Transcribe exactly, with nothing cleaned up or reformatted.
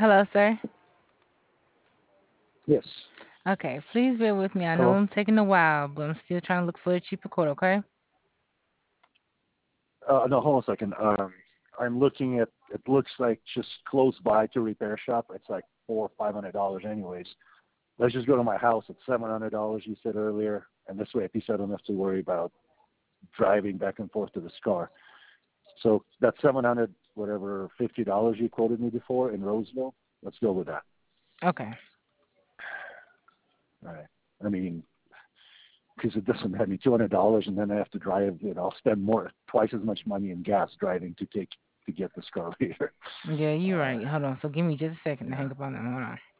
Hello, sir. Yes. Okay, please bear with me. I know Hello. I'm taking a while, but I'm still trying to look for a cheaper quote, okay? Uh, no, hold on a second. Um, I'm looking at. It looks like just close by to repair shop. It's like four or five hundred dollars, anyways. Let's just go to my house. It's seven hundred dollars. You said earlier, and this way, at least I don't have to worry about driving back and forth to the scar. So that's seven hundred, whatever, fifty dollars you quoted me before in Roseville. Let's go with that. Okay. All right. I mean, because it doesn't have me two hundred dollars, and then I have to drive. You know, I'll spend more, twice as much money in gas driving to take to get the scar later. Yeah, you're Uh, right. Hold on. So give me just a second to yeah. hang up on that. Hold on.